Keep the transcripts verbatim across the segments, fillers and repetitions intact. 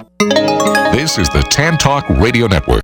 This is the Tan Talk Radio Network.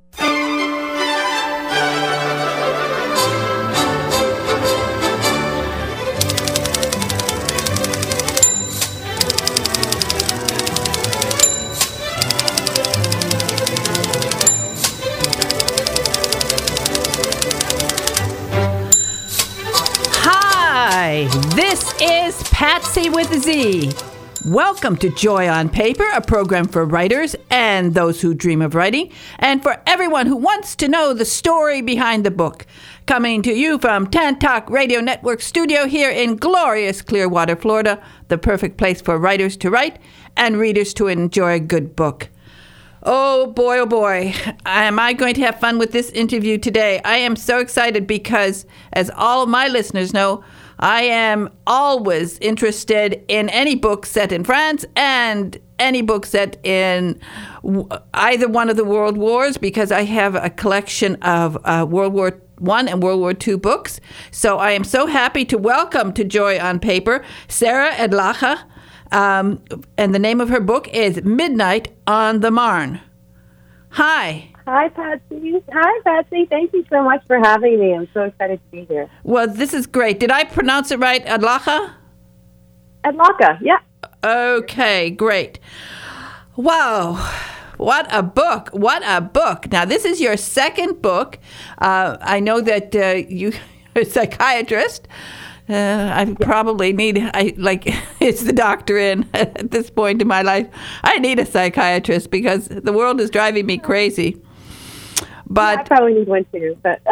Hi, this is Patsy with a Z. Welcome to Joy on Paper, a program for writers and those who dream of writing, and for everyone who wants to know the story behind the book. Coming to you from Tan Talk Radio Network studio here in glorious Clearwater, Florida, the perfect place for writers to write and readers to enjoy a good book. Oh boy, oh boy, am I going to have fun with this interview today. I am so excited because, as all of my listeners know, I am always interested in any book set in France and any book set in either one of the world wars, because I have a collection of uh, World War One and World War Two books. So I am so happy to welcome to Joy on Paper Sarah Adlacha, um, and the name of her book is Midnight on the Marne. Hi. Hi, Patsy. Hi, Patsy. Thank you so much for having me. I'm so excited to be here. Well, this is great. Did I pronounce it right, Adlacha? Adlacha, yeah. Okay, great. Wow. What a book. What a book. Now, this is your second book. Uh, I know that uh, you're a psychiatrist. Uh, I yeah. probably need, I like, it's the doctor in at this point in my life. I need a psychiatrist because the world is driving me crazy. But yeah, I probably need one too. But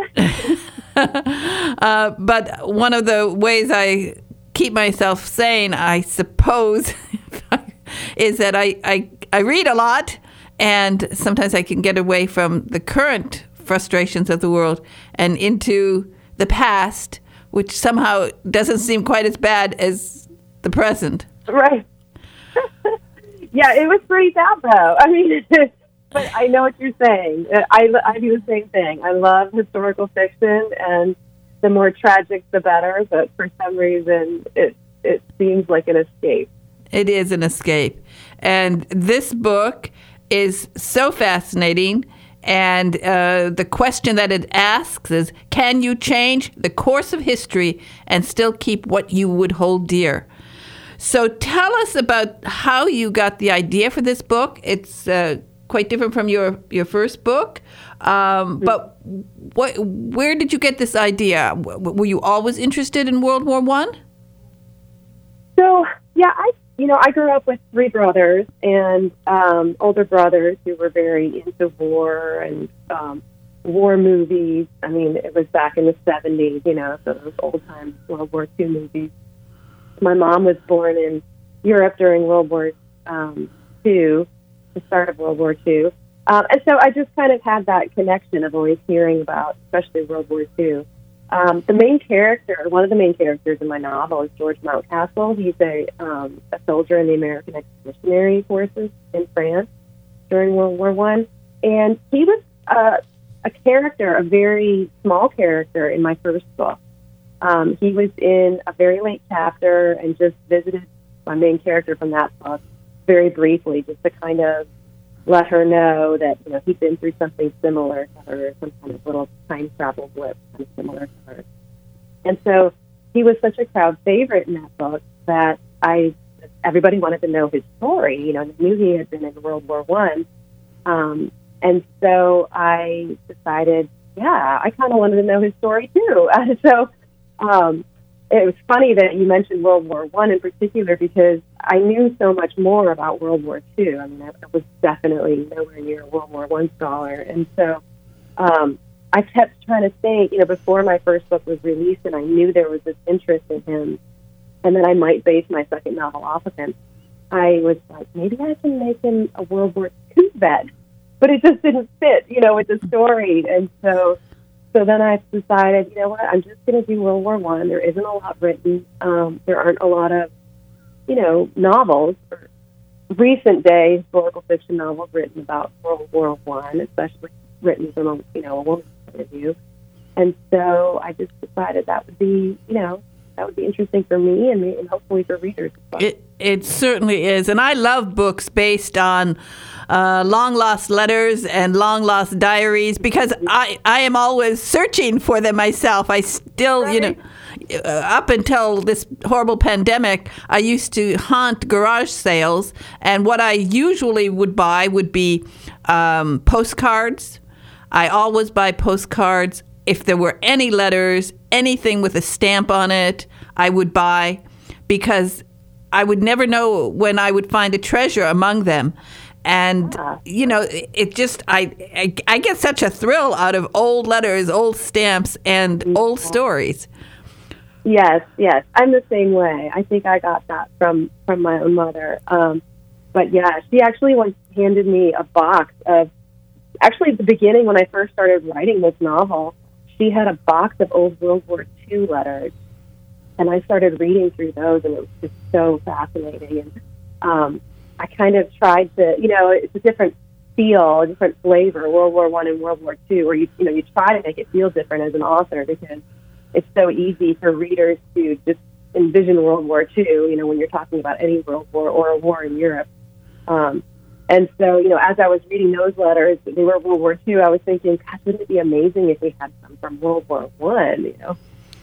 uh, but one of the ways I keep myself sane, I suppose, is that I, I I read a lot, and sometimes I can get away from the current frustrations of the world and into the past, which somehow doesn't seem quite as bad as the present. Right. Yeah, it was pretty bad though. I mean. But I know what you're saying. I, I do the same thing. I love historical fiction, and the more tragic, the better. But for some reason, it it seems like an escape. It is an escape. And this book is so fascinating. And uh, the question that it asks is, can you change the course of history and still keep what you would hold dear? So tell us about how you got the idea for this book. It's uh, quite different from your, your first book. Um, but what, where did you get this idea? W- were you always interested in World War One? So, yeah, I you know, I grew up with three brothers and um, older brothers who were very into war and um, war movies. I mean, it was back in the seventies, you know, so those old-time World War Two movies. My mom was born in Europe during World War um, Two, the start of World War Two. Um, and so I just kind of had that connection of always hearing about, especially World War Two. Um, the main character, one of the main characters in my novel is George Mountcastle. He's a, um, a soldier in the American Expeditionary Forces in France during World War One. And he was uh, a character, a very small character in my first book. Um, he was in a very late chapter and just visited my main character from that book very briefly, just to kind of let her know that, you know, he'd been through something similar to her, some kind of little time travel blip kind of similar to her. And so he was such a crowd favorite in that book that I, everybody wanted to know his story. You know, they knew he had been in World War One. Um, and so I decided, yeah, I kind of wanted to know his story too. And so um, it was funny that you mentioned World War One in particular, because I knew so much more about World War Two. I mean, I was definitely nowhere near a World War One scholar. And so um, I kept trying to think, you know, before my first book was released, and I knew there was this interest in him, and that I might base my second novel off of him. I was like, maybe I can make him a World War Two vet. But it just didn't fit, you know, with the story. And so so then I decided, you know what, I'm just going to do World War One. There isn't a lot written. Um, there aren't a lot of, you know, novels or recent day historical fiction novels written about World War One, especially written from a, you know, a woman's point of view. And so I just decided that would be, you know, that would be interesting for me and, and hopefully for readers as well. It, it certainly is. And I love books based on uh, long-lost letters and long-lost diaries because I, I am always searching for them myself. I still, right. you know, uh, up until this horrible pandemic, I used to haunt garage sales. And what I usually would buy would be um, postcards. I always buy postcards. If there were any letters, anything with a stamp on it, I would buy because I would never know when I would find a treasure among them. And, you know, it just, I, I, I get such a thrill out of old letters, old stamps, and yeah. old stories. Yes, yes. I'm the same way. I think I got that from, from my own mother. Um, but, yeah, she actually once handed me a box of, actually at the beginning when I first started writing this novel, she had a box of old World War Two letters. And I started reading through those, and it was just so fascinating. And um, I kind of tried to, you know, it's a different feel, a different flavor, World War One and World War Two, where you, you know, you try to make it feel different as an author because it's so easy for readers to just envision World War Two, you know, when you're talking about any world war or a war in Europe. Um, and so, you know, as I was reading those letters, they were World War Two, I was thinking, gosh, wouldn't it be amazing if we had some from World War One, you know?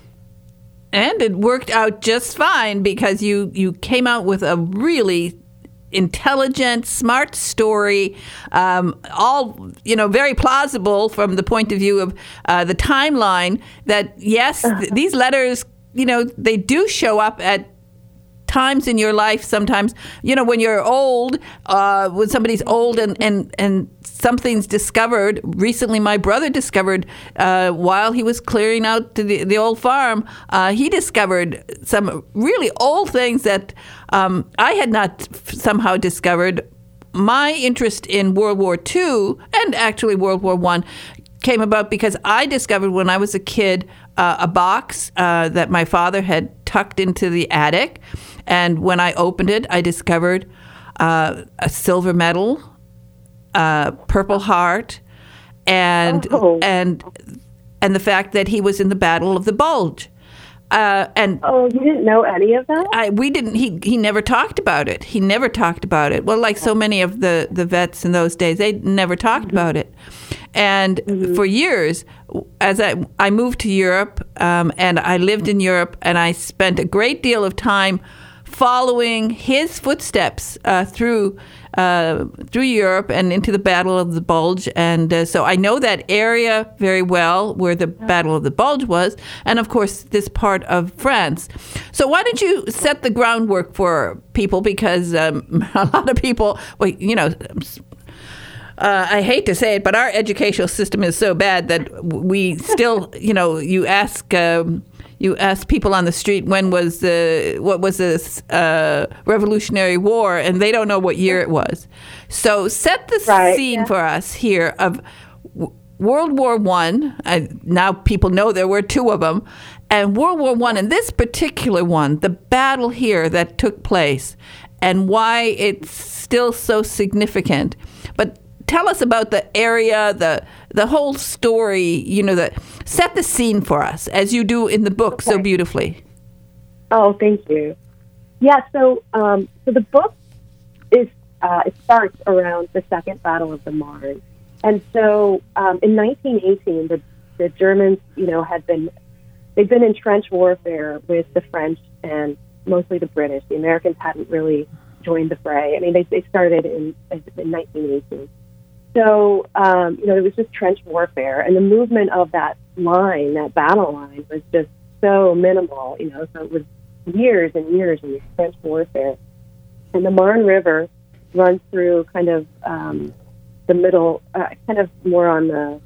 And it worked out just fine because you, you came out with a really intelligent, smart story, um, all, you know, very plausible from the point of view of uh, the timeline that, yes, th- these letters, you know, they do show up at times in your life sometimes, you know, when you're old, uh, when somebody's old and, and, and something's discovered. Recently, my brother discovered, uh, while he was clearing out the, the old farm, uh, he discovered some really old things that um, I had not f- somehow discovered. My interest in World War Two and actually World War One came about because I discovered when I was a kid uh, a box uh, that my father had tucked into the attic. And when I opened it, I discovered uh, a silver medal, a Purple Heart, and oh. and and the fact that he was in the Battle of the Bulge. Uh, and oh, you didn't know any of that? I, we didn't. He he never talked about it. He never talked about it. Well, like so many of the, the vets in those days, they never talked mm-hmm. about it. And mm-hmm. for years, as I I moved to Europe, um, and I lived in Europe, and I spent a great deal of time following his footsteps uh, through uh, through Europe and into the Battle of the Bulge. And uh, so I know that area very well, where the Battle of the Bulge was, and of course this part of France. So why don't you set the groundwork for people, because um, a lot of people, well, you know, Uh, I hate to say it, but our educational system is so bad that we still, you know, you ask um, you ask people on the street when was the what was the uh, Revolutionary War, and they don't know what year it was. So set the right, scene yeah. for us here of w- World War One. Uh, now people know there were two of them, and World War One, and this particular one, the battle here that took place, and why it's still so significant. But tell us about the area, the the whole story, you know, the, set the scene for us, as you do in the book okay. so beautifully. Oh, thank you. Yeah, so um, so the book is uh, it starts around the Second Battle of the Marne. And so um, in nineteen eighteen, the, the Germans, you know, had been, they'd been in trench warfare with the French and mostly the British. The Americans hadn't really joined the fray. I mean, they, they started in, in nineteen eighteen. So, um, you know, it was just trench warfare, and the movement of that line, that battle line, was just so minimal, you know, so it was years and years of trench warfare. And the Marne River runs through kind of um, the middle, uh, kind of more on the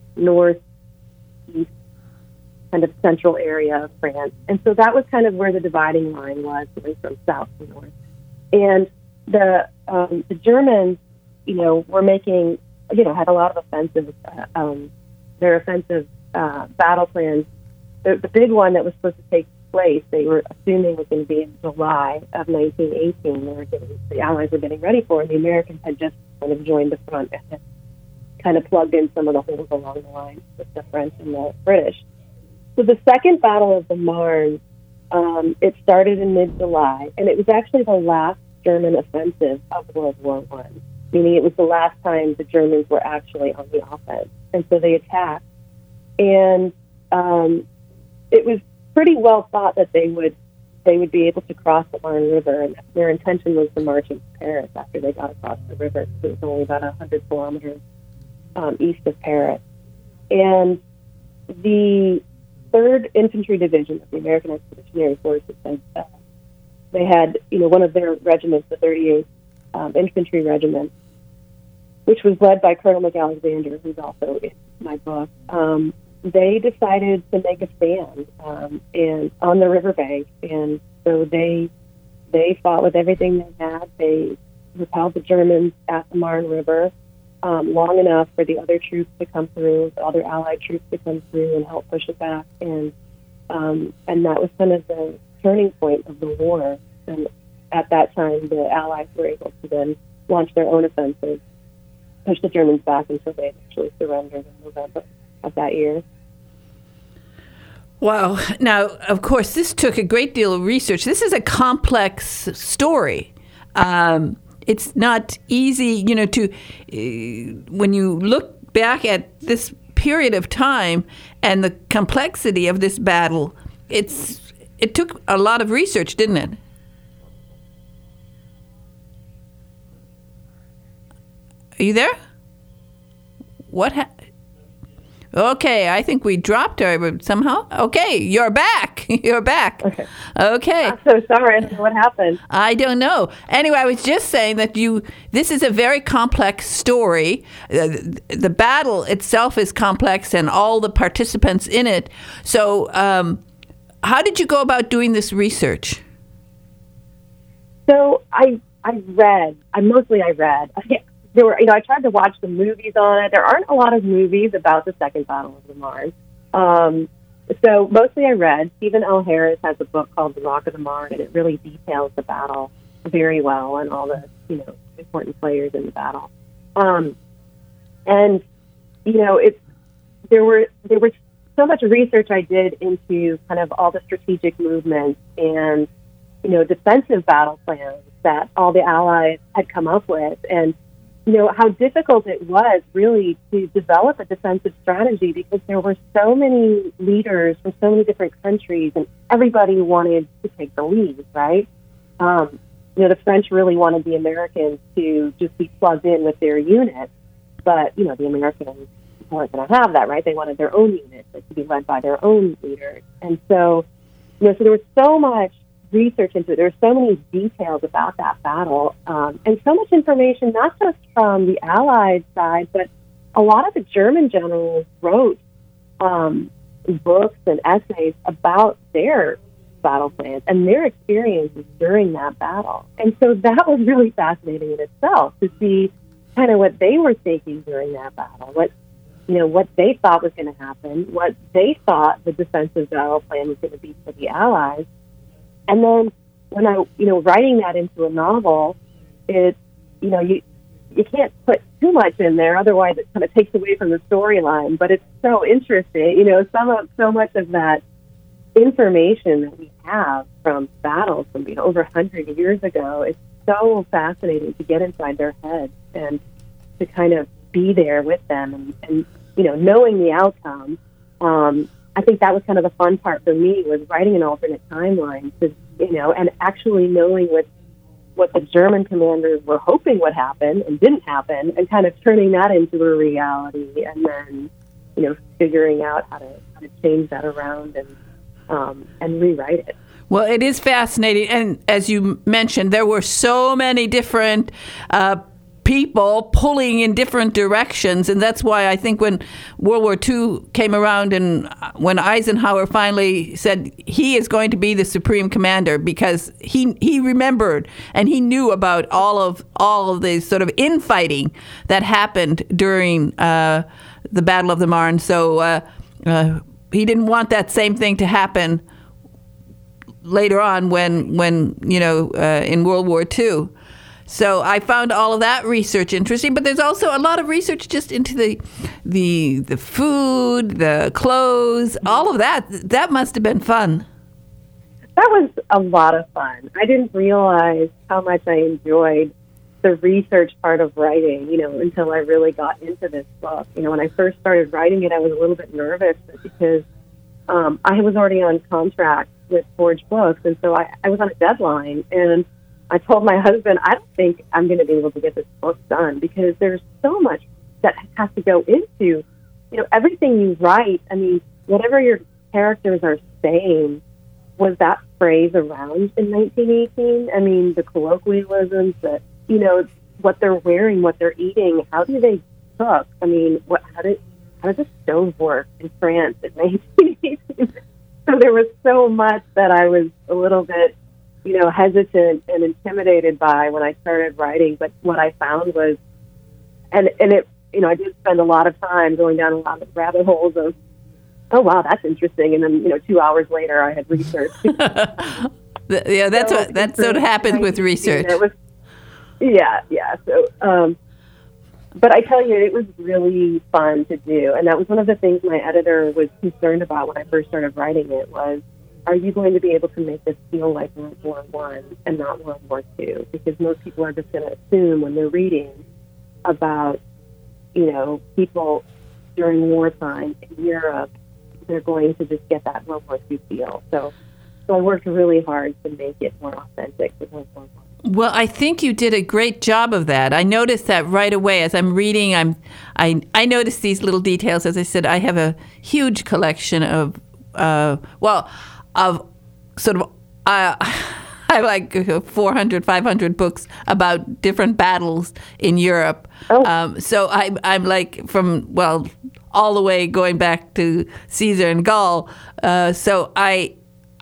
northeast, kind of central area of France. And so that was kind of where the dividing line was, going from south to north. And the um, the Germans, you know, were making, you know, had a lot of offensive, uh, um, their offensive uh, battle plans. The, the big one that was supposed to take place, they were assuming was going to be in July of nineteen eighteen. They were getting, the Allies were getting ready for, and the Americans had just kind of joined the front and had kind of plugged in some of the holes along the line with the French and the British. So the Second Battle of the Marne Um, it started in mid-July, and it was actually the last German offensive of World War One, meaning it was the last time the Germans were actually on the offense. And so they attacked. And um, it was pretty well thought that they would they would be able to cross the Marne River, and their intention was to march into Paris after they got across the river. It was only about one hundred kilometers um, east of Paris. And the third Infantry Division of the American Expeditionary Forces, uh, they had, you know, one of their regiments, the thirty-eighth um, Infantry Regiment, which was led by Colonel McAlexander, who's also in my book. Um, they decided to make a stand um, and on the riverbank, and so they they fought with everything they had. They repelled the Germans at the Marne River um, long enough for the other troops to come through, the other Allied troops to come through and help push it back, and um, and that was kind of the turning point of the war. And at that time, the Allies were able to then launch their own offensive, push the Germans back until they actually surrendered in November of that year. Wow. Now, of course, this took a great deal of research. This is a complex story. Um, it's not easy, you know, to, uh, when you look back at this period of time and the complexity of this battle, it's it took a lot of research, didn't it? Are you there? What happened? Okay, I think we dropped her somehow. Okay, you're back. You're back. Okay. Okay. I'm so sorry. I don't know what happened. I don't know. Anyway, I was just saying that you. This is a very complex story. Uh, the battle itself is complex, and all the participants in it. So, um, how did you go about doing this research? So I I read. I mostly I read. There were, you know, I tried to watch the movies on it. There aren't a lot of movies about the Second Battle of the Marne. Um, so mostly I read. Stephen L. Harris has a book called The Rock of the Marne, and it really details the battle very well and all the, you know, important players in the battle. Um, and, you know, it's there were there was so much research I did into kind of all the strategic movements and, you know, defensive battle plans that all the Allies had come up with, and you know, how difficult it was really to develop a defensive strategy because there were so many leaders from so many different countries and everybody wanted to take the lead, right? Um, you know, the French really wanted the Americans to just be plugged in with their unit, but, you know, the Americans weren't going to have that, right? They wanted their own unit like, to be led by their own leaders. And so, you know, so there was so much research into it. There were so many details about that battle, um, and so much information, not just from the Allied side, but a lot of the German generals wrote um, books and essays about their battle plans and their experiences during that battle. And so that was really fascinating in itself to see kind of what they were thinking during that battle, what you know, what they thought was going to happen, what they thought the defensive battle plan was going to be for the Allies. And then when I, you know, writing that into a novel, it, you know, you you can't put too much in there, otherwise it kind of takes away from the storyline. But it's so interesting, you know, some of so much of that information that we have from battles from you know, over a hundred years ago. It's so fascinating to get inside their heads and to kind of be there with them and, and you know, knowing the outcome. Um, I think that was kind of the fun part for me, was writing an alternate timeline, to, you know, and actually knowing what what the German commanders were hoping would happen and didn't happen, and kind of turning that into a reality, and then, you know, figuring out how to how to change that around and um, and rewrite it. Well, it is fascinating, and as you mentioned, there were so many different Uh, people pulling in different directions, and that's why I think when World War Two came around and when Eisenhower finally said he is going to be the supreme commander, because he he remembered and he knew about all of all of the sort of infighting that happened during uh, the Battle of the Marne. So uh, uh, he didn't want that same thing to happen later on when when you know uh, in World War Two. So I found all of that research interesting, but there's also a lot of research just into the the the food, the clothes, all of that. That must have been fun. that was a lot of fun. I didn't realize how much I enjoyed the research part of writing, you know, until I really got into this book. You know, when I first started writing it, I was a little bit nervous because um, I was already on contract with Forge Books, and so I, I was on a deadline, and I told my husband, I don't think I'm going to be able to get this book done because there's so much that has to go into, you know, everything you write. I mean, whatever your characters are saying, was that phrase around in nineteen eighteen? I mean, the colloquialisms, that, you know, what they're wearing, what they're eating, how do they cook? I mean, what, how did how does a stove work in France in nineteen eighteen? So there was so much that I was a little bit, you know, hesitant and intimidated by when I started writing. But what I found was, and and it, you know, I did spend a lot of time going down a lot of rabbit holes of, oh wow, that's interesting, and then, you know, two hours later I had researched. Yeah, that's so what that's what happens with research. It was, yeah, yeah. So, um, but I tell you, it was really fun to do, and that was one of the things my editor was concerned about when I first started writing it. Was, are you going to be able to make this feel like World War One and not World War Two? Because most people are just going to assume when they're reading about, you know, people during wartime in Europe, they're going to just get that World War Two feel. So, so I worked really hard to make it more authentic to World War One. Well, I think you did a great job of that. I noticed that right away as I'm reading. I'm, I, I noticed these little details. As I said, I have a huge collection of, uh, well, of sort of, uh, I have like four hundred, five hundred books about different battles in Europe. Oh. Um, so I, I'm like from, well, all the way going back to Caesar and Gaul. Uh, so I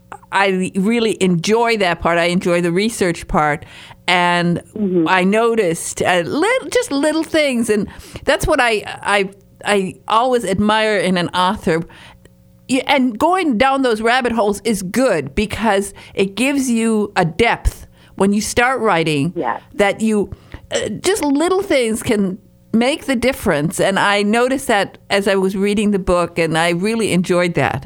I really enjoy that part. I enjoy the research part. And mm-hmm. I noticed uh, little, just little things. And that's what I, I, I always admire in an author. And going down those rabbit holes is good because it gives you a depth when you start writing. Yes. That you, uh, just little things can make the difference. And I noticed that as I was reading the book, and I really enjoyed that.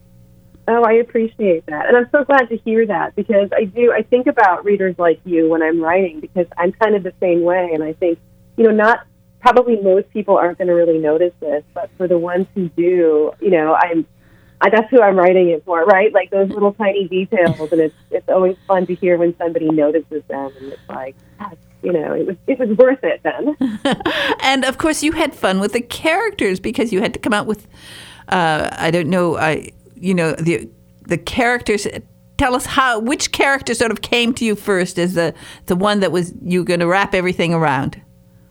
Oh, I appreciate that. And I'm so glad to hear that, because I do, I think about readers like you when I'm writing, because I'm kind of the same way. And I think, you know, not, probably most people aren't going to really notice this, but for the ones who do, you know, I'm, I, that's who I'm writing it for, right? Like those little tiny details. And it's, it's always fun to hear when somebody notices them, and it's like, God, you know, it was it was worth it then. And of course, you had fun with the characters because you had to come out with, uh, I don't know, I you know the the characters. Tell us how which character sort of came to you first as the the one that was you going to wrap everything around.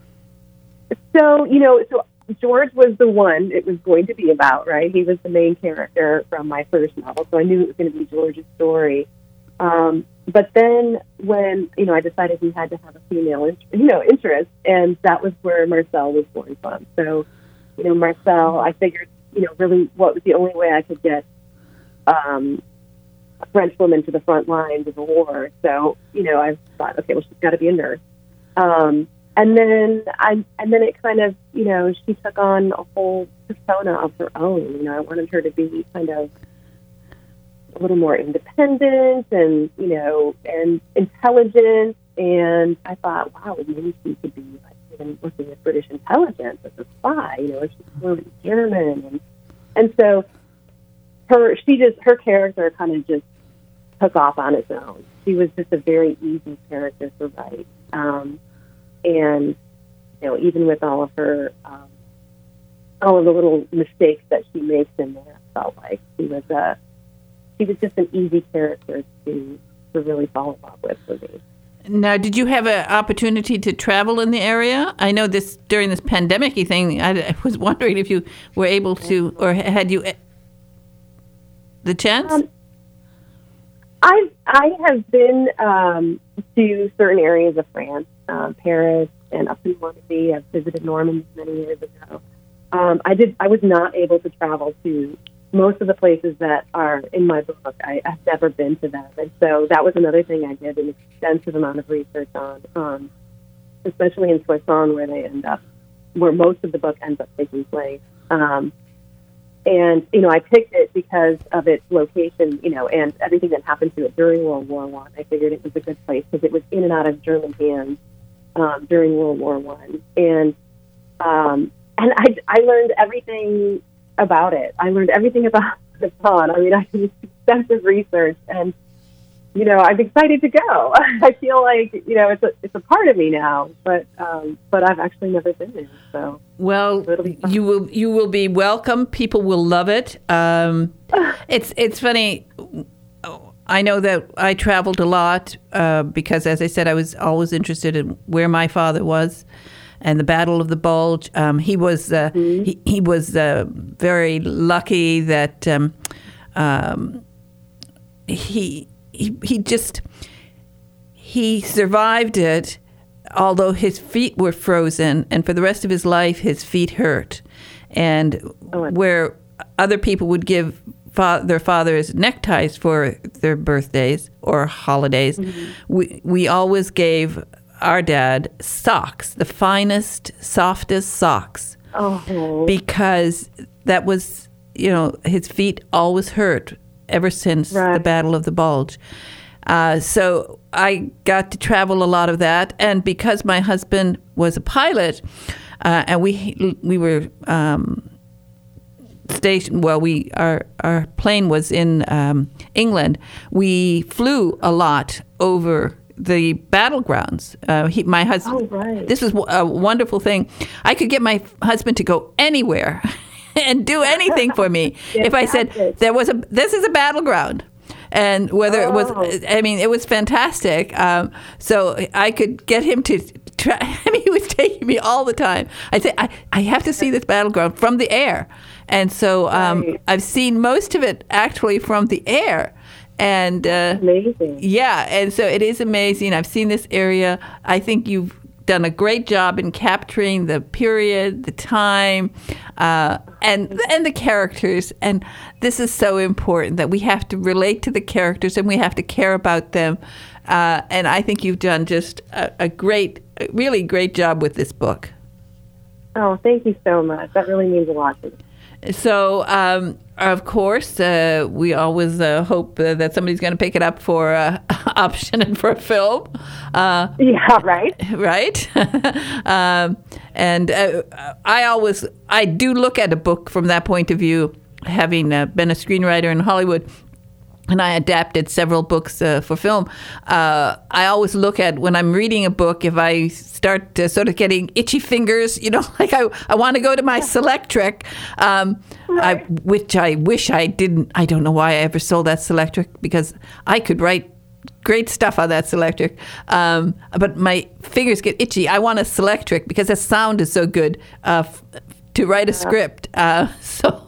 So you know, so George was the one it was going to be about, right? He was the main character from my first novel, so I knew it was going to be George's story. Um, But then when, you know, I decided he had to have a female, you know, interest, and that was where Marcel was born from. So, you know, Marcel, I figured, you know, really what was the only way I could get um, a French woman to the front lines of the war. So, you know, I thought, okay, well, she's got to be a nurse. Um, and then I, and then it kind of, you know, she took on a whole persona of her own. You know, I wanted her to be kind of a little more independent and, you know, and intelligent. And I thought, wow, maybe she could be like even working with British intelligence as a spy, you know, she's fluent in German. And, and so her, she just, her character kind of just took off on its own. She was just a very easy character to write. Um, and, you know, even with all of her, um, all of the little mistakes that she makes in there, I felt like she was a, She was just an easy character to to really fall in love with for me. Now, did you have an opportunity to travel in the area? I know this during this pandemic-y thing, I, I was wondering if you were able to, or had you the chance? Um, I I have been um, to certain areas of France, um, Paris, and up in Normandy. I've visited Normandy many years ago. Um, I did. I was not able to travel to most of the places that are in my book. I, I've never been to them. And so that was another thing I did an extensive amount of research on, um, especially in Soissons, where they end up, where most of the book ends up taking place. Um, and, you know, I picked it because of its location, you know, and everything that happened to it during World War One. I. I figured it was a good place because it was in and out of German hands um, during World War One. And, um, and I, I learned everything about it. I learned everything about the pond. I mean, I did extensive research, and, you know, I'm excited to go. I feel like, you know, it's a it's a part of me now, but um, but I've actually never been there. So well, it'll be fun. you will you will be welcome. People will love it. Um, it's it's funny. I know that I traveled a lot uh, because, as I said, I was always interested in where my father was. And the Battle of the Bulge. Um, he was uh, mm-hmm. he, he was uh, very lucky that um, um, he he he just he survived it, although his feet were frozen, and for the rest of his life, his feet hurt. And oh, where other people would give fa- their fathers neckties for their birthdays or holidays, mm-hmm. we we always gave our dad socks, the finest, softest socks, oh. because that was, you know, his feet always hurt ever since right. the Battle of the Bulge. Uh, so I got to travel a lot of that, and because my husband was a pilot, uh, and we we were um, stationed. Well, we our our plane was in um, England. We flew a lot over the battlegrounds. Uh, he, my husband. Oh, right. This was a wonderful thing. I could get my husband to go anywhere and do anything for me if I said there was a. This is a battleground, and whether oh. it was. I mean, it was fantastic. Um, so I could get him to. Try, I mean, he was taking me all the time. I'd say I, I have to see this battleground from the air, and so um, right. I've seen most of it actually from the air. And uh, amazing. Yeah, and so it is amazing. I've seen this area. I think you've done a great job in capturing the period, the time, uh, and and the characters. And this is so important that we have to relate to the characters and we have to care about them. Uh, and I think you've done just a, a great, a really great job with this book. Oh, thank you so much. That really means a lot to me. So, um, of course, uh, we always uh, hope uh, that somebody's going to pick it up for uh, option and for a film. Uh, yeah, right. Right. um, and uh, I always, I do look at a book from that point of view, having uh, been a screenwriter in Hollywood. And I adapted several books uh, for film. Uh, I always look at when I'm reading a book, if I start uh, sort of getting itchy fingers, you know, like I, I want to go to my Selectric, um, I, which I wish I didn't. I don't know why I ever sold that Selectric, because I could write great stuff on that Selectric. Um, but my fingers get itchy. I want a Selectric because the sound is so good uh, f- to write a script. Uh, so...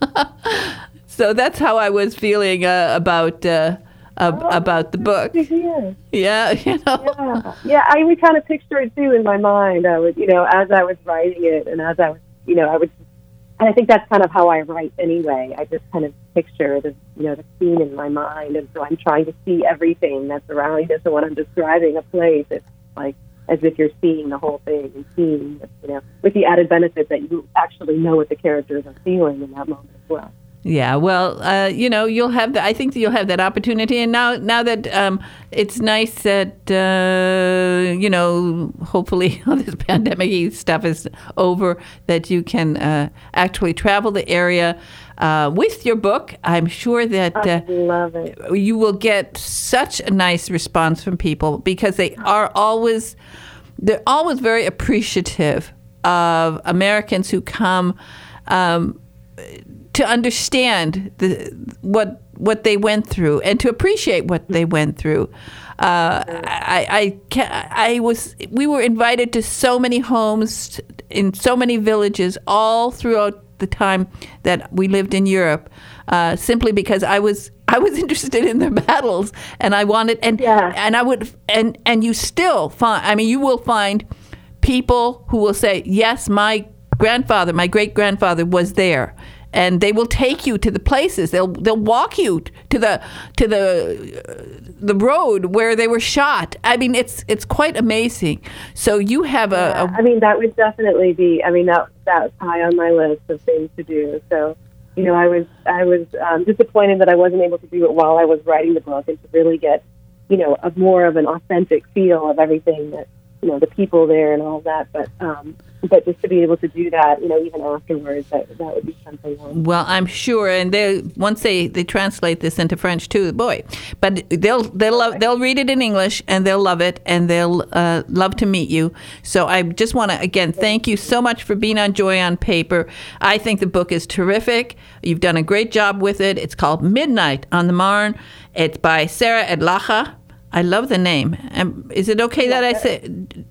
So that's how I was feeling uh, about uh, uh, oh, about the book. Yeah, you know. Yeah, yeah. I would kind of picture it too in my mind. I would, you know, as I was writing it, and as I was, you know, I would, and I think that's kind of how I write anyway. I just kind of picture the, you know, the scene in my mind, and so I'm trying to see everything that's around it. So when I'm describing a place, it's like as if you're seeing the whole thing and seeing, you know, with the added benefit that you actually know what the characters are feeling in that moment as well. Yeah, well, uh, you know, you'll have the, I think that you'll have that opportunity. And now, now that um, it's nice that, uh, you know, hopefully all this pandemic stuff is over, that you can uh, actually travel the area uh, with your book. I'm sure that uh, I love it. You will get such a nice response from people, because they are always, they're always very appreciative of Americans who come um to understand the, what what they went through and to appreciate what they went through. Uh, I, I, I was we were invited to so many homes in so many villages all throughout the time that we lived in Europe, uh, simply because I was I was interested in their battles, and I wanted and yeah. and I would and and you still find I mean you will find people who will say, yes, my grandfather, my great grandfather was there. And they will take you to the places. They'll they'll walk you to the to the uh, the road where they were shot. I mean, it's it's quite amazing. So you have a, yeah, a I mean, that would definitely be. I mean, that that's high on my list of things to do. So you know, I was I was um, disappointed that I wasn't able to do it while I was writing the book, and to really get, you know, a more of an authentic feel of everything that, you know, the people there and all that. But um, but just to be able to do that, you know, even afterwards, that that would be something else. Well, I'm sure, and they once they, they translate this into French too, boy. But they'll they'll love, they'll read it in English and they'll love it, and they'll uh, love to meet you. So I just want to again thank you so much for being on Joy on Paper. I think the book is terrific. You've done a great job with it. It's called Midnight on the Marne. It's by Sarah Adlacha. I love the name. Um, is it okay that I say?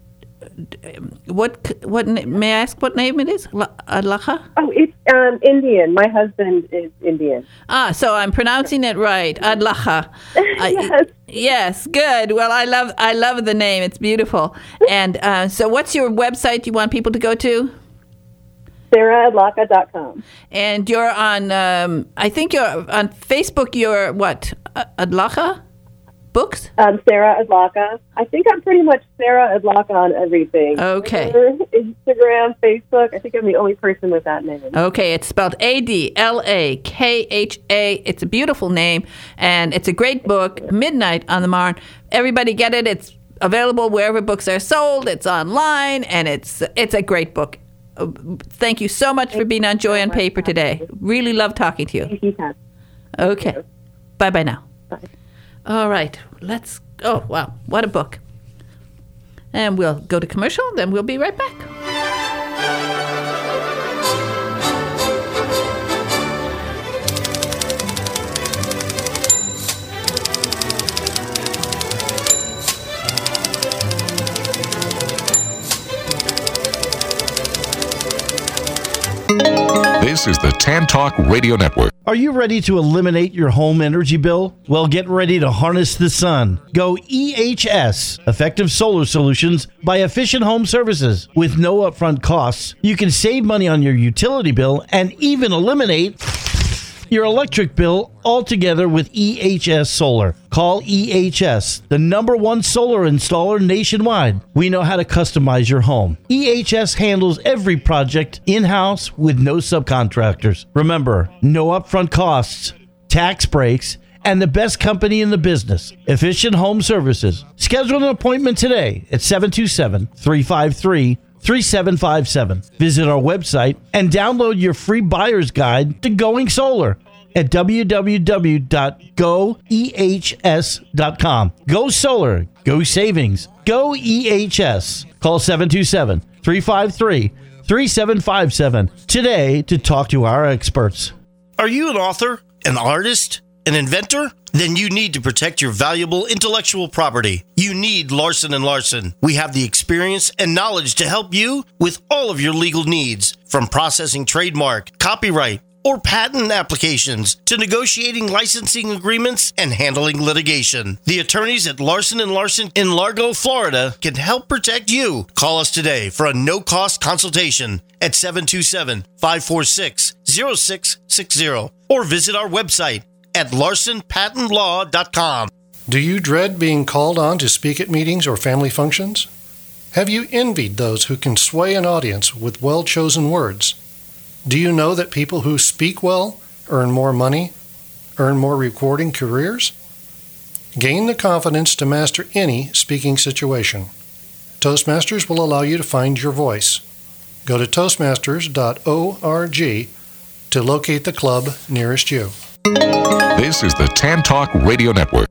What what may I ask what name it is? Adlacha? Oh, it's um, Indian. My husband is Indian. Ah, so I'm pronouncing it right. Adlacha. Yes. Uh, yes, good. Well, I love I love the name. It's beautiful. And uh, so, what's your website you want people to go to? sarah adlacha dot com. And you're on. Um, I think you're on Facebook. You're what? Adlacha Books? Um, Sarah Adlacha. I think I'm pretty much Sarah Adlacha on everything. Okay. Instagram, Facebook. I think I'm the only person with that name. Okay, it's spelled A D L A K H A. It's a beautiful name, and it's a great book, Midnight on the Marne. Everybody get it. It's available wherever books are sold. It's online, and it's it's a great book. Uh, thank you so much for being on Joy on Paper today. Really love talking to you. Thank you, Pat. Okay. Bye-bye now. Bye. All right, let's, oh, wow, what a book. And we'll go to commercial, then we'll be right back. This is the Tan Talk Radio Network. Are you ready to eliminate your home energy bill? Well, get ready to harness the sun. Go E H S, Effective Solar Solutions by Efficient Home Services. With no upfront costs, you can save money on your utility bill and even eliminate your electric bill altogether with E H S Solar. Call E H S, the number one solar installer nationwide. We know how to customize your home. E H S handles every project in-house with no subcontractors. Remember, no upfront costs, tax breaks, and the best company in the business, Efficient Home Services. Schedule an appointment today at seven two seven, three five three, three seven five seven. Visit our website and download your free buyer's guide to going solar at w w w dot go e h s dot com. Go solar, go savings, go E H S. Call seven two seven, three five three, three seven five seven today to talk to our experts. Are you an author, an artist, an inventor? Then you need to protect your valuable intellectual property. You need Larson and Larson. We have the experience and knowledge to help you with all of your legal needs, from processing trademark, copyright, or patent applications to negotiating licensing agreements and handling litigation. The attorneys at Larson and Larson in Largo, Florida can help protect you. Call us today for a no-cost consultation at seven two seven, five four six, zero six six zero or visit our website at larson patent law dot com. Do you dread being called on to speak at meetings or family functions? Have you envied those who can sway an audience with well-chosen words? Do you know that people who speak well earn more money, earn more recording careers? Gain the confidence to master any speaking situation. Toastmasters will allow you to find your voice. Go to toastmasters dot org to locate the club nearest you. This is the Tan Talk Radio Network.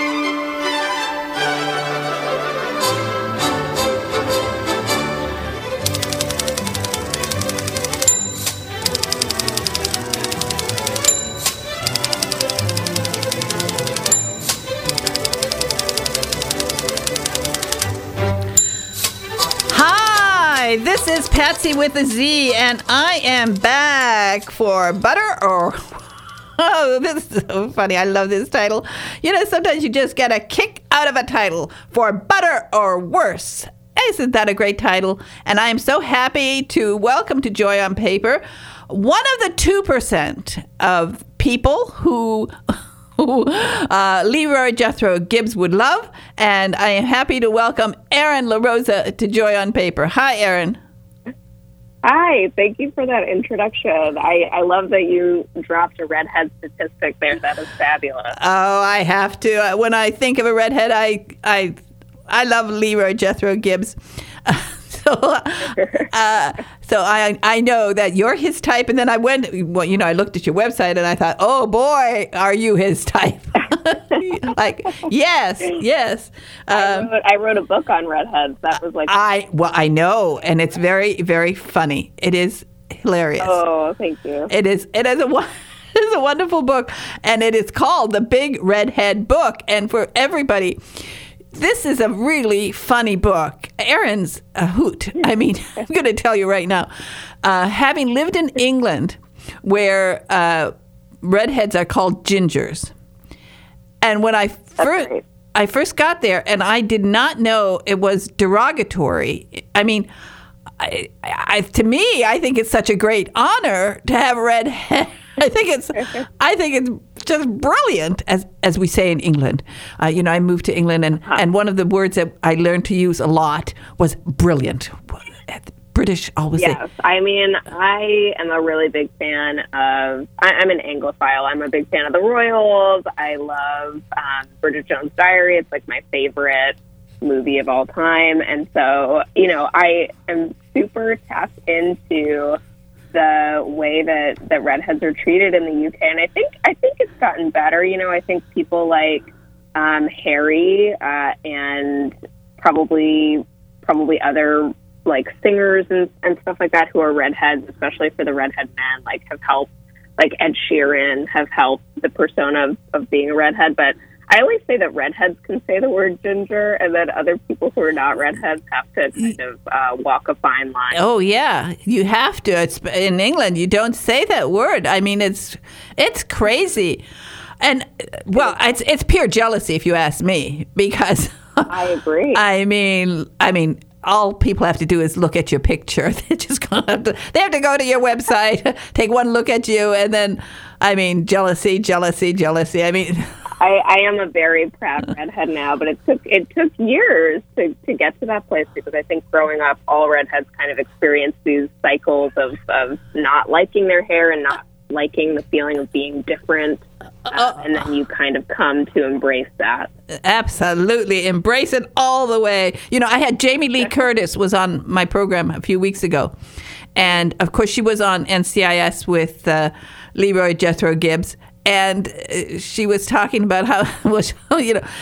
Hi, this is Patsy with a Z, and I am back for Butter or... Oh, this is so funny. I love this title. You know, sometimes you just get a kick out of a title. For Butter or Worse. Isn't that a great title? And I am so happy to welcome to Joy on Paper one of the two percent of people who... who uh, Leroy Jethro Gibbs would love. And I am happy to welcome Erin LaRosa to Joy on Paper. Hi, Erin. Hi, thank you for that introduction. I, I love that you dropped a redhead statistic there. That is fabulous. Oh, I have to. Uh, When I think of a redhead, I I I love Leroy Jethro Gibbs. so uh, so I I know that you're his type, and then I went. Well, you know, I looked at your website and I thought, oh boy, are you his type? Like, yes, yes. I, Um, wrote, I wrote a book on redheads. That was like, I well, I know, and it's very, very funny. It is hilarious. oh, thank you. It is. It is a. won- It is a wonderful book, and it is called The Big Redhead Book. And for everybody, this is a really funny book. Aaron's a hoot. I mean, I'm going to tell you right now, uh, having lived in England, where uh, redheads are called gingers. And when I first right. I first got there, and I did not know it was derogatory. I mean, I, I, to me, I think it's such a great honor to have red hair. I think it's I think it's just brilliant, as as we say in England. Uh, you know, I moved to England, and, and one of the words that I learned to use a lot was brilliant. British always Yes, say. I mean, I am a really big fan of, I, I'm an Anglophile. I'm a big fan of the Royals. I love um, Bridget Jones' Diary. It's like my favorite movie of all time. And so, you know, I am super tapped into the way that, that redheads are treated in the U K. And I think, I think it's gotten better. You know, I think people like um, Harry uh, and probably, probably other like singers and, and stuff like that who are redheads, especially for the redhead men, like have helped, like Ed Sheeran have helped the persona of, of being a redhead. But I always say that redheads can say the word ginger, and then other people who are not redheads have to kind of uh, walk a fine line. Oh yeah, you have to. It's in England. You don't say that word. I mean, it's it's crazy, and well, it's it's pure jealousy if you ask me. Because I agree. I mean, I mean. All people have to do is look at your picture. They just gonna have to, they have to go to your website, take one look at you, and then, I mean, jealousy, jealousy, jealousy. I mean, I, I am a very proud redhead now, but it took it took years to, to get to that place, because I think growing up, all redheads kind of experience these cycles of, of not liking their hair and not liking the feeling of being different. Uh, and then you kind of come to embrace that. Absolutely. Embrace it all the way. You know, I had Jamie Lee Curtis was on my program a few weeks ago. And, of course, she was on N C I S with uh, Leroy Jethro Gibbs. And uh, she was talking about how, well, you know,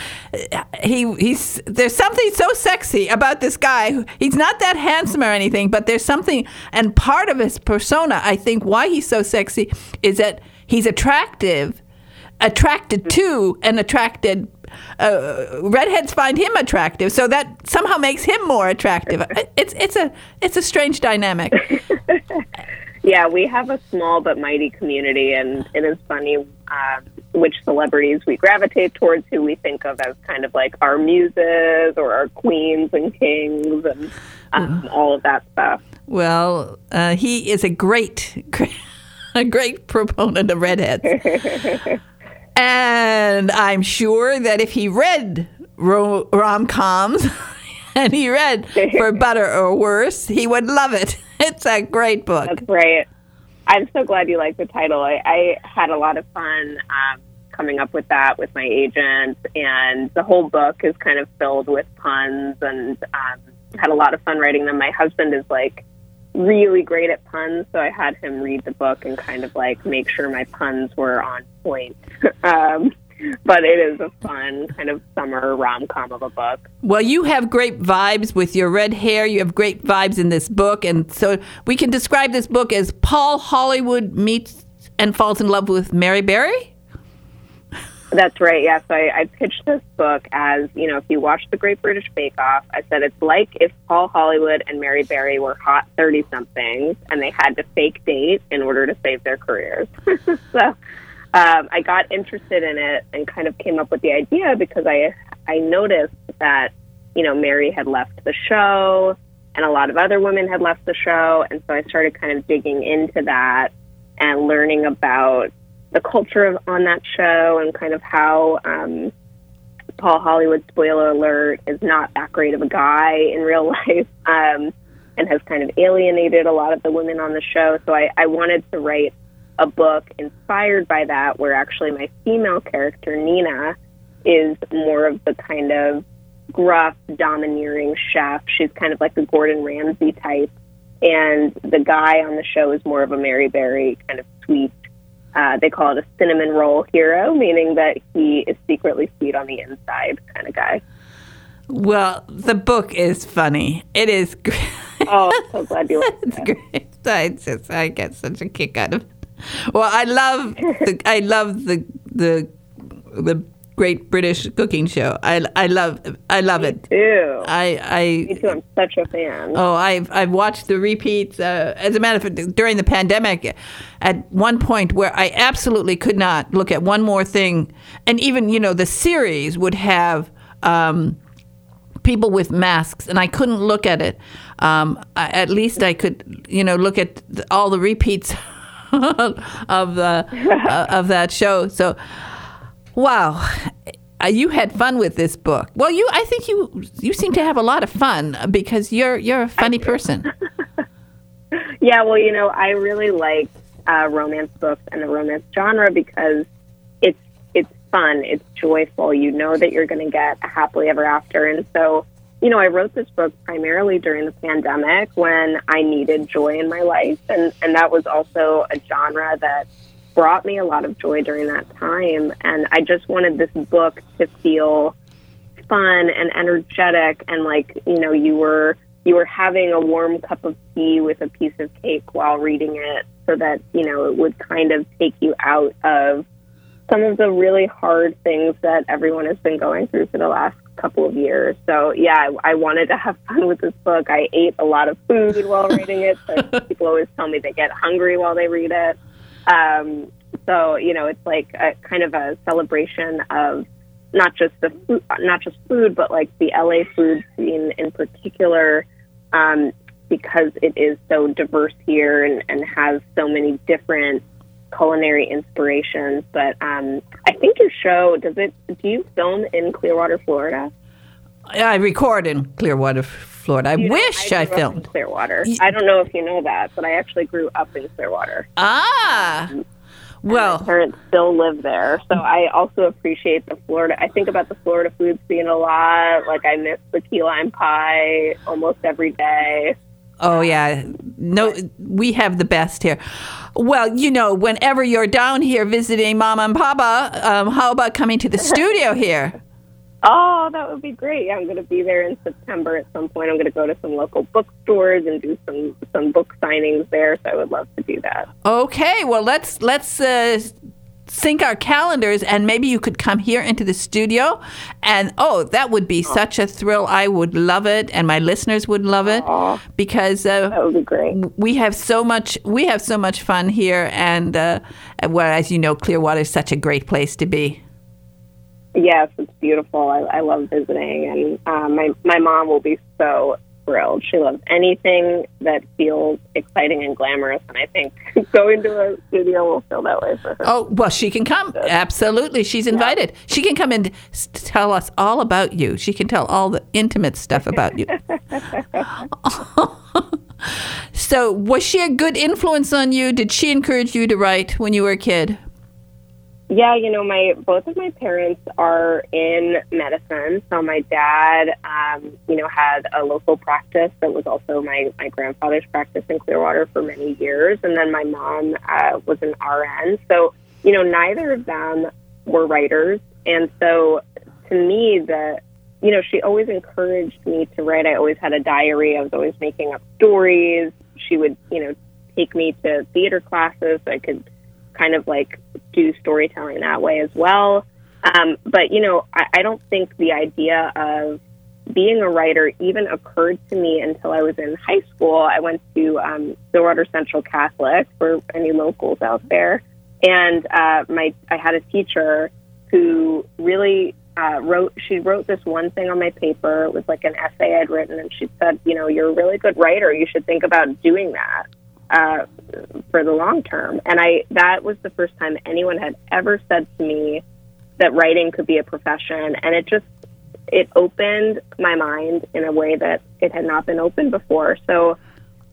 he he's there's something so sexy about this guy. He's not that handsome or anything, but there's something, and part of his persona, I think why he's so sexy is that he's attractive, attracted to, and attracted. Uh, redheads find him attractive, so that somehow makes him more attractive. It's it's a it's a strange dynamic. Yeah, we have a small but mighty community, and it is funny um, which celebrities we gravitate towards, who we think of as kind of like our muses or our queens and kings and um, all of that stuff. Well, uh, he is a great, great, a great proponent of redheads. And I'm sure that if he read ro- rom-coms and he read For Better or Worse, he would love it. It's a great book. That's great. I'm so glad you like the title. I, I had a lot of fun um, coming up with that with my agent, and the whole book is kind of filled with puns, and um, had a lot of fun writing them. My husband is like really great at puns, so I had him read the book and kind of like make sure my puns were on point. um, but it is a fun kind of summer rom-com of a book. Well, you have great vibes with your red hair. You have great vibes in this book. And so we can describe this book as Paul Hollywood meets and falls in love with Mary Berry? That's right, yes. Yeah. So I, I pitched this book as, you know, if you watch The Great British Bake Off, I said it's like if Paul Hollywood and Mary Berry were hot thirty-somethings and they had to fake date in order to save their careers. so... Um, I got interested in it and kind of came up with the idea because I I noticed that, you know, Mary had left the show and a lot of other women had left the show. And so I started kind of digging into that and learning about the culture of, on that show and kind of how um, Paul Hollywood, spoiler alert, is not that great of a guy in real life. Um, and has kind of alienated a lot of the women on the show. So I, I wanted to write a book inspired by that, where actually my female character, Nina, is more of the kind of gruff, domineering chef. She's kind of like a Gordon Ramsay type. And the guy on the show is more of a Mary Berry, kind of sweet. Uh, they call it a cinnamon roll hero, meaning that he is secretly sweet on the inside kind of guy. Well, the book is funny. It is great. Oh, I'm so glad you liked it. It's great. I just I get such a kick out of it. Well, I love the I love the the the Great British Cooking Show. I, I love I love Me it. too. I I Me too. I'm such a fan. Oh, I've I've watched the repeats. Uh, as a matter of fact, during the pandemic, at one point where I absolutely could not look at one more thing, and even you know the series would have um, people with masks, and I couldn't look at it. Um, I, at least I could, you know, look at the, all the repeats of the uh, of that show. So. Wow, uh, you had fun with this book. Well, you, I think you you seem to have a lot of fun because you're you're a funny person. Yeah, well, you know, I really like uh, romance books and the romance genre because it's it's fun, it's joyful. You know that you're going to get a happily ever after, and so you know, I wrote this book primarily during the pandemic when I needed joy in my life, and and that was also a genre that brought me a lot of joy during that time. And I just wanted this book to feel fun and energetic, and like, you know, you were you were having a warm cup of tea with a piece of cake while reading it, so that, you know, it would kind of take you out of some of the really hard things that everyone has been going through for the last couple of years. So yeah, I, I wanted to have fun with this book. I ate a lot of food while reading it. So people always tell me they get hungry while they read it. Um, so, you know, it's like a kind of a celebration of not just the food, not just food, but like the L A food scene in particular, um, because it is so diverse here and, and has so many different culinary inspirations. But um, I think your show, does it, do you film in Clearwater, Florida? I record in Clearwater, Florida. I you know, wish I, I grew filmed up in Clearwater. I don't know if you know that, but I actually grew up in Clearwater. Ah, Um, well, my parents still live there, so I also appreciate the Florida. I think about the Florida food scene a lot. Like, I miss the key lime pie almost every day. oh yeah, no, we have the best here. Well, you know, whenever you're down here visiting Mama and Papa, um, how about coming to the studio here? Oh, that would be great. Yeah, I'm going to be there in September at some point. I'm going to go to some local bookstores and do some, some book signings there, so I would love to do that. Okay, well, let's let's uh, sync our calendars, and maybe you could come here into the studio. And, oh, that would be such a thrill. I would love it, and my listeners would love it, Aw, because uh, that would be great. we have so much we have so much fun here. And, uh, well, as you know, Clearwater is such a great place to be. Yes, it's beautiful. I, I love visiting, and uh, my my mom will be so thrilled. She loves anything that feels exciting and glamorous, and I think going to a studio will feel that way for her. Oh, well, she can come. Absolutely. She's invited. Yeah. She can come and s- tell us all about you. She can tell all the intimate stuff about you. So, was she a good influence on you? Did she encourage you to write when you were a kid? Yeah, you know, my both of my parents are in medicine. So my dad, um, you know, had a local practice that was also my, my grandfather's practice in Clearwater for many years. And then my mom uh, was an R N. So, you know, neither of them were writers. And so to me, the, you know, she always encouraged me to write. I always had a diary. I was always making up stories. She would, you know, take me to theater classes so I could kind of like do storytelling that way as well. Um, but, you know, I, I don't think the idea of being a writer even occurred to me until I was in high school. I went to um, Clearwater Central Catholic, for any locals out there. And uh, my I had a teacher who really uh, wrote, she wrote this one thing on my paper. It was like an essay I'd written, and she said, you know, you're a really good writer. You should think about doing that uh, for the long term. And I that was the first time anyone had ever said to me that writing could be a profession. And it just, it opened my mind in a way that it had not been opened before. So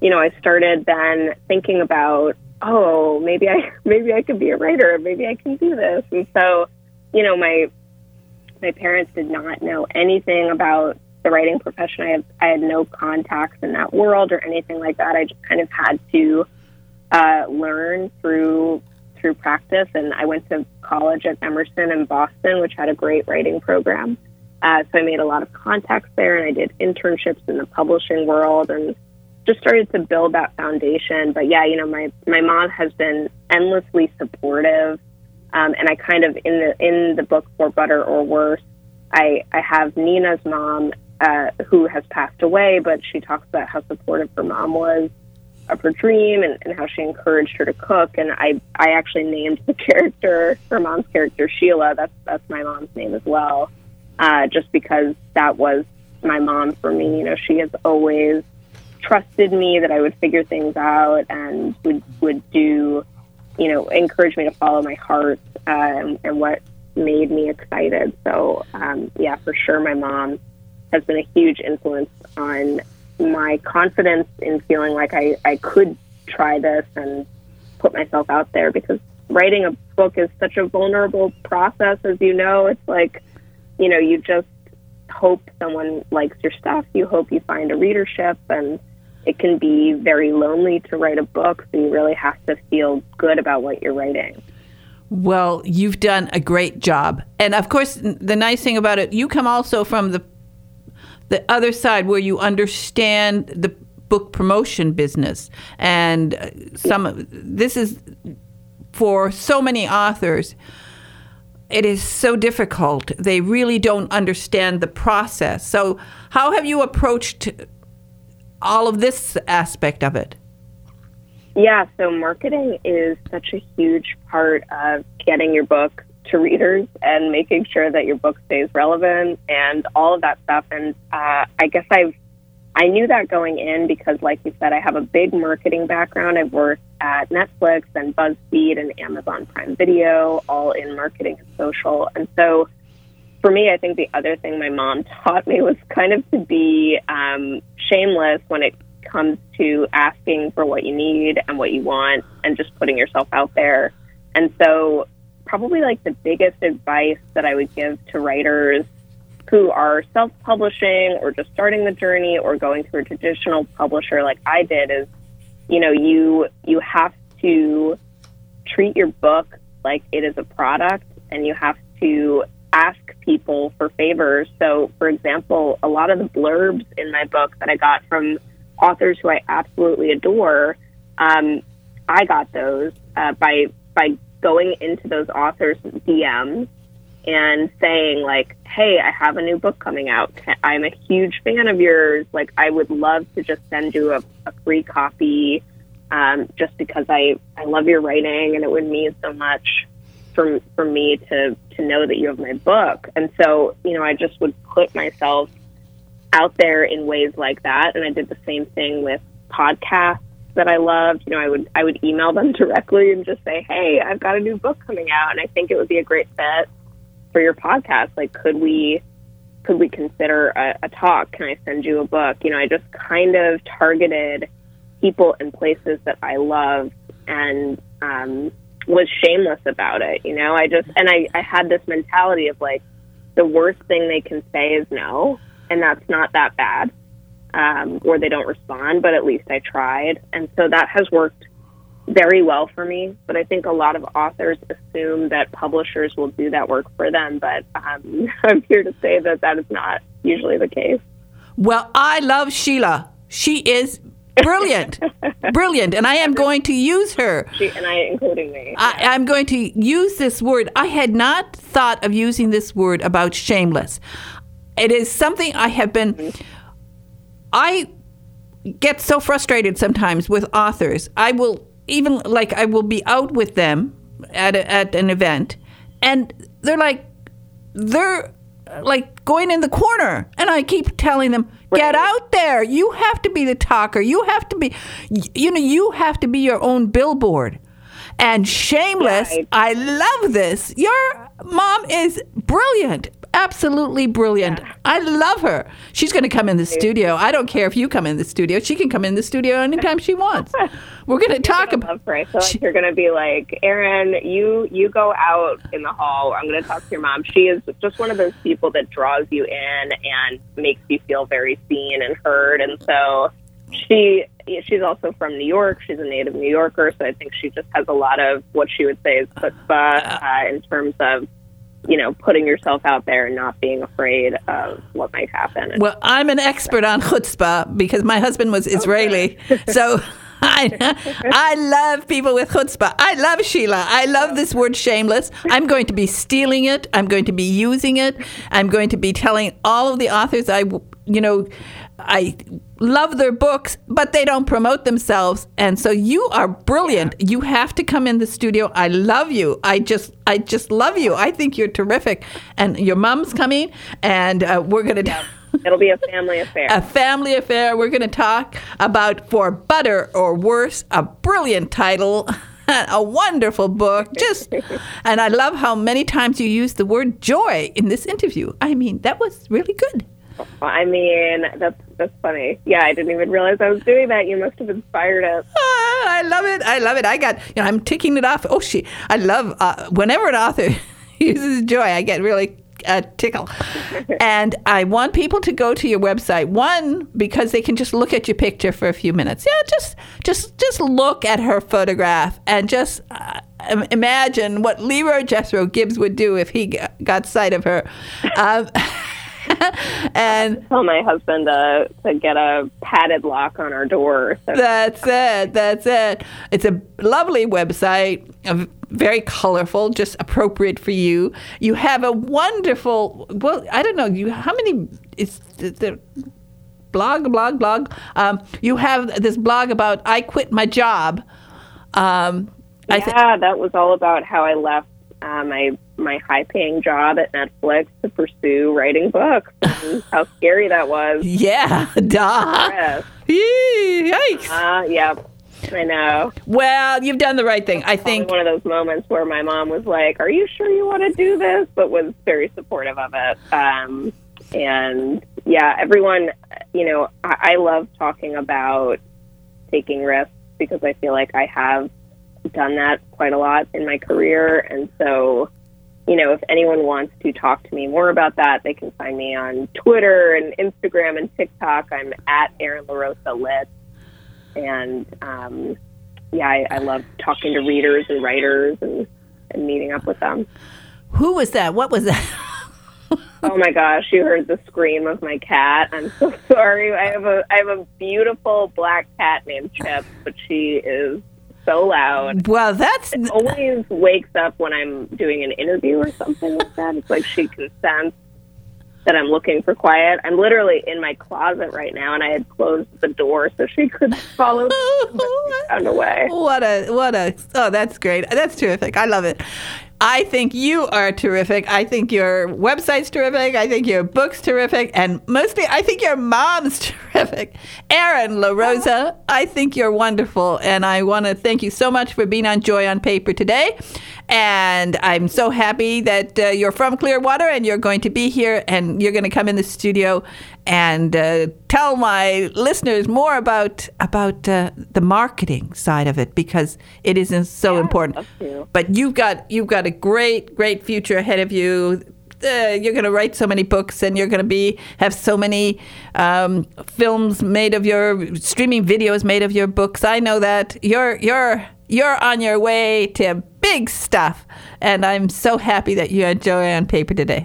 you know, I started then thinking about, oh, maybe I maybe I could be a writer. Maybe I can do this. And so, you know, my my parents did not know anything about the writing profession. I had I had no contacts in that world or anything like that. I just kind of had to uh, learn through through practice. And I went to college at Emerson in Boston, which had a great writing program. Uh, so I made a lot of contacts there, and I did internships in the publishing world and just started to build that foundation. But yeah, you know, my, my mom has been endlessly supportive. Um, and I kind of, in the in the book For Better or Worse, I, I have Nina's mom, uh, who has passed away, but she talks about how supportive her mom was of her dream and, and how she encouraged her to cook. And I, I actually named the character, her mom's character, Sheila. That's, that's my mom's name as well. Uh, just because that was my mom for me. You know, she has always trusted me that I would figure things out and would, would do, you know, encourage me to follow my heart uh, and, and what made me excited. So, um, yeah, for sure, my mom has been a huge influence on my confidence in feeling like I, I could try this and put myself out there, because writing a book is such a vulnerable process, as you know. It's like, you know, you just hope someone likes your stuff. You hope you find a readership, and it can be very lonely to write a book, so you really have to feel good about what you're writing. Well, you've done a great job. And of course, the nice thing about it, you come also from the the other side where you understand the book promotion business. And some this is, for so many authors, it is so difficult. They really don't understand the process. So how have you approached all of this aspect of it? Yeah, so marketing is such a huge part of getting your book to readers and making sure that your book stays relevant and all of that stuff. And uh, I guess I've I knew that going in because, like you said, I have a big marketing background. I've worked at Netflix and BuzzFeed and Amazon Prime Video, all in marketing and social. And so for me, I think the other thing my mom taught me was kind of to be um, shameless when it comes to asking for what you need and what you want and just putting yourself out there. And so probably like the biggest advice that I would give to writers who are self-publishing or just starting the journey or going through a traditional publisher like I did is, you know, you you have to treat your book like it is a product, and you have to ask people for favors. So, for example, a lot of the blurbs in my book that I got from authors who I absolutely adore, um, I got those uh, by by going into those authors' D Ms and saying, like, hey, I have a new book coming out. I'm a huge fan of yours. Like, I would love to just send you a, a free copy um, just because I, I love your writing, and it would mean so much for, for me to, to know that you have my book. And so, you know, I just would put myself out there in ways like that. And I did the same thing with podcasts that I loved. You know, I would I would email them directly and just say, hey, I've got a new book coming out, and I think it would be a great fit for your podcast. Like, could we could we consider a, a talk? Can I send you a book? You know, I just kind of targeted people and places that I loved and um, was shameless about it. You know, I just, and I, I had this mentality of like, the worst thing they can say is no, and that's not that bad. Um, or they don't respond, but at least I tried. And so that has worked very well for me. But I think a lot of authors assume that publishers will do that work for them. But um, I'm here to say that that is not usually the case. Well, I love Sheila. She is brilliant, brilliant. And I am going to use her. She, and I, including me. I, I'm going to use this word. I had not thought of using this word about shameless. It is something I have been... Mm-hmm. I get so frustrated sometimes with authors. I will even, like, I will be out with them at a, at an event, and they're like, they're like going in the corner, and I keep telling them, get out there. You have to be the talker. You have to be, you know, you have to be your own billboard. And shameless, right. I love this. Your mom is brilliant. absolutely brilliant. Yeah. I love her. She's going to come in the studio. I don't care if you come in the studio. She can come in the studio anytime she wants. We're going to talk about. Love her. I feel like you're going to be like, Erin, you you go out in the hall. I'm going to talk to your mom. She is just one of those people that draws you in and makes you feel very seen and heard. And so she she's also from New York. She's a native New Yorker, so I think she just has a lot of what she would say is chutzpah uh, in terms of, you know, putting yourself out there and not being afraid of what might happen. Well, I'm an expert on chutzpah because my husband was Israeli. Okay. So I, I love people with chutzpah. I love Sheila. I love this word shameless. I'm going to be stealing it. I'm going to be using it. I'm going to be telling all of the authors I, you know, I love their books, but they don't promote themselves. And so you are brilliant. Yeah. You have to come in the studio. I love you. I just, I just love you. I think you're terrific. And your mom's coming, and uh, we're going to. Yeah. It'll be a family affair. A family affair. We're going to talk about For Butter or Worse, a brilliant title. A wonderful book. Just, and I love how many times you use the word joy in this interview. I mean, that was really good. I mean, that's that's funny. Yeah, I didn't even realize I was doing that. You must have inspired us. Oh, I love it. I love it. I got, you know, I'm ticking it off. Oh, she, I love, uh, whenever an author uses joy, I get really uh, tickle. And I want people to go to your website. One, because they can just look at your picture for a few minutes. Yeah, just, just, just look at her photograph and just uh, imagine what Leroy Jethro Gibbs would do if he got sight of her. Um, and tell my husband to, to get a padded lock on our door. So. That's it. That's it. It's a lovely website, very colorful, just appropriate for you. You have a wonderful, well, I don't know, you how many, it's the, the blog, blog, blog. Um, you have this blog about I quit my job. Um, yeah, I th- that was all about how I left uh, my my high-paying job at Netflix to pursue writing books, and how scary that was. Yeah, duh. Yikes. Uh, yeah, I know. Well, you've done the right thing. I It's think one of those moments where my mom was like, "Are you sure you want to do this?" but was very supportive of it. Um, and yeah, everyone, you know, I, I love talking about taking risks because I feel like I have done that quite a lot in my career, and so. You know, if anyone wants to talk to me more about that, they can find me on Twitter and Instagram and TikTok. I'm at Erin LaRosa Lit. And, um, yeah, I, I love talking to readers and writers and, and meeting up with them. Who was that? What was that? Oh, my gosh, you heard the scream of my cat. I'm so sorry. I have a I have a beautiful black cat named Chip, but she is so loud. Well, that's... It always wakes up when I'm doing an interview or something like that. It's like she can sense that I'm looking for quiet. I'm literally in my closet right now, and I had closed the door so she could follow me, but she found a way. What a, what a, oh, that's great. That's terrific. I love it. I think you are terrific. I think your website's terrific. I think your book's terrific. And mostly, I think your mom's terrific. Erin LaRosa, I think you're wonderful. And I want to thank you so much for being on Joy on Paper today. And I'm so happy that uh, you're from Clearwater and you're going to be here and you're going to come in the studio and uh, tell my listeners more about about uh, the marketing side of it, because it isn't so yeah, important. But you've got you've got a great great future ahead of you. Uh, you're going to write so many books, and you're going to be have so many um, films made of your streaming videos made of your books. I know that you're you're you're on your way to big stuff, and I'm so happy that you had Joy on Paper today.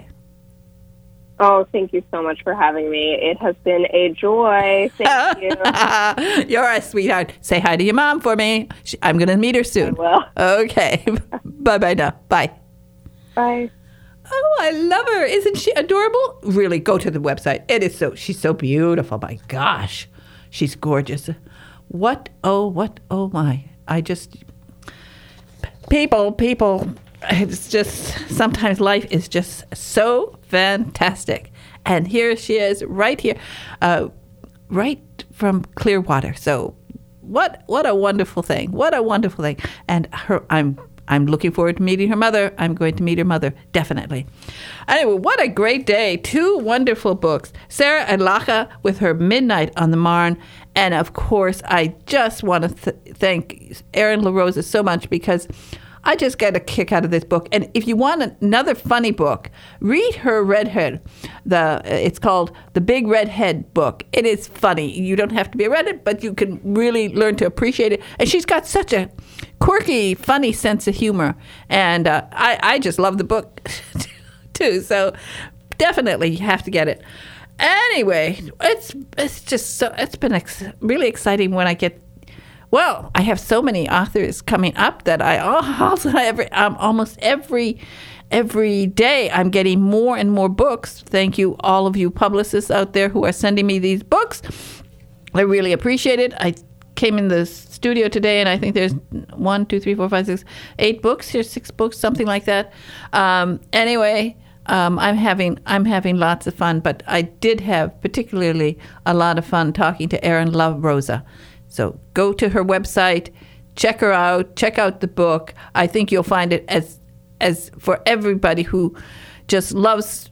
Oh, thank you so much for having me. It has been a joy. Thank you. You're a sweetheart. Say hi to your mom for me. I'm going to meet her soon. I will. Okay. Bye-bye now. Bye. Bye. Oh, I love her. Isn't she adorable? Really, go to the website. It is so, she's so beautiful. My gosh. She's gorgeous. What, oh, what, oh my. I just, people, people. It's just, sometimes life is just so fantastic. And here she is right here, uh, right from Clearwater. So what what a wonderful thing. What a wonderful thing. And her, I'm I'm looking forward to meeting her mother. I'm going to meet her mother, definitely. Anyway, what a great day. Two wonderful books. Sarah Adlacha with her Midnight on the Marne. And, of course, I just want to th- thank Erin LaRosa so much because I just get a kick out of this book. And if you want another funny book, read her Redhead. The It's called The Big Redhead Book. It is funny. You don't have to be a redhead, but you can really learn to appreciate it. And she's got such a quirky, funny sense of humor. And uh, I, I just love the book, too. So definitely you have to get it. Anyway, it's it's just so, it's been ex- really exciting when I get Well, I have so many authors coming up that I also every um, almost every every day I'm getting more and more books. Thank you, all of you publicists out there who are sending me these books. I really appreciate it. I came in the studio today, and I think there's one, two, three, four, five, six, eight books. Here's six books, something like that. Um, anyway. Um, I'm having I'm having lots of fun, but I did have particularly a lot of fun talking to Erin LaRosa. So go to her website, check her out, check out the book. I think you'll find it as as for everybody who just loves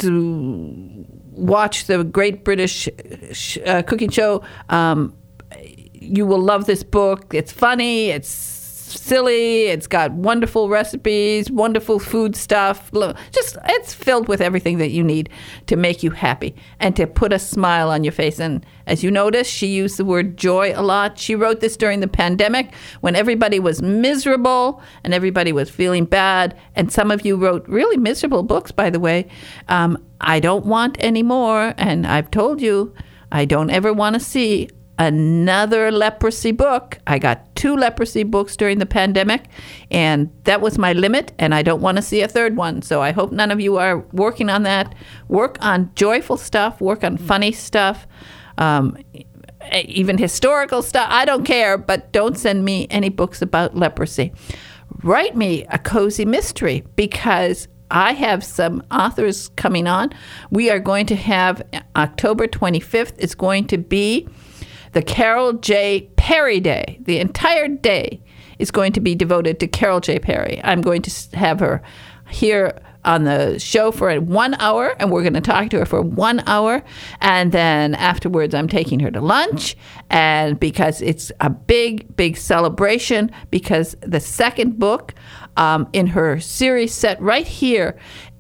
to watch the Great British uh, Cooking Show. Um, you will love this book. It's funny. It's silly. It's got wonderful recipes, wonderful food stuff. Just it's filled with everything that you need to make you happy and to put a smile on your face. And as you notice, she used the word joy a lot. She wrote this during the pandemic when everybody was miserable and everybody was feeling bad. And some of you wrote really miserable books, by the way. Um, I don't want any more. And I've told you, I don't ever want to see another leprosy book. I got two leprosy books during the pandemic, and that was my limit, and I don't want to see a third one. So I hope none of you are working on that. Work on joyful stuff, work on funny stuff, um, even historical stuff. I don't care, but don't send me any books about leprosy. Write me a cozy mystery, because I have some authors coming on. We are going to have October twenty-fifth. It's going to be the Carol J. Perry Day. The entire day is going to be devoted to Carol J. Perry. I'm going to have her here on the show for one hour, and we're going to talk to her for one hour. And then afterwards, I'm taking her to lunch, and because it's a big, big celebration, because the second book um, in her series set right here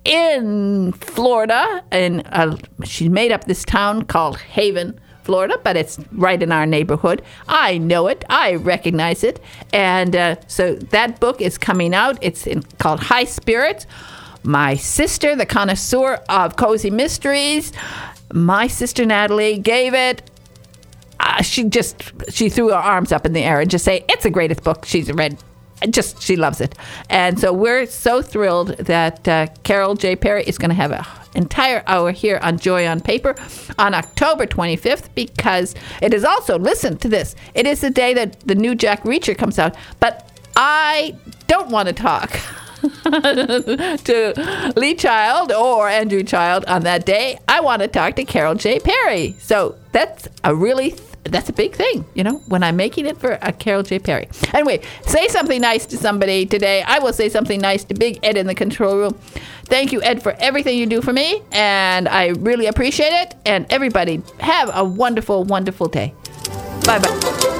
in Florida, and uh, she made up this town called Haven, Florida, but it's right in our neighborhood. I know it. I recognize it. And uh, so that book is coming out. It's in, called High Spirits. My sister, the connoisseur of cozy mysteries, my sister Natalie gave it. Uh, she just, she threw her arms up in the air and just say, it's the greatest book she's read. Just, she loves it. And so we're so thrilled that uh, Carol J. Perry is going to have an entire hour here on Joy on Paper on October twenty-fifth, because it is also, listen to this, it is the day that the new Jack Reacher comes out. But I don't want to talk to Lee Child or Andrew Child on that day. I want to talk to Carol J. Perry. So that's a really th- That's a big thing, you know, when I'm making it for a Carol J. Perry. Anyway, say something nice to somebody today. I will say something nice to Big Ed in the control room. Thank you, Ed, for everything you do for me, and I really appreciate it. And everybody, have a wonderful, wonderful day. Bye-bye.